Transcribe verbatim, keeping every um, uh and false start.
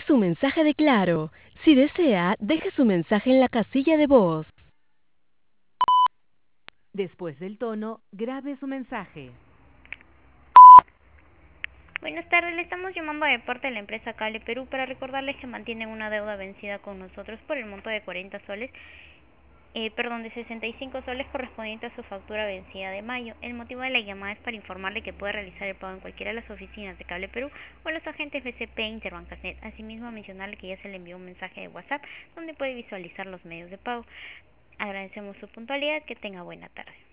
su mensaje de Claro. Si desea, deje su mensaje en la casilla de voz. Después del tono, grabe su mensaje. Buenas tardes, le estamos llamando de parte de la empresa Cable Perú para recordarles que mantienen una deuda vencida con nosotros por el monto de cuarenta soles, eh, perdón, de sesenta y cinco soles correspondiente a su factura vencida de mayo. El motivo de la llamada es para informarle que puede realizar el pago en cualquiera de las oficinas de Cable Perú o en los agentes B C P e Interbancasnet. Asimismo, mencionarle que ya se le envió un mensaje de WhatsApp donde puede visualizar los medios de pago. Agradecemos su puntualidad, que tenga buena tarde.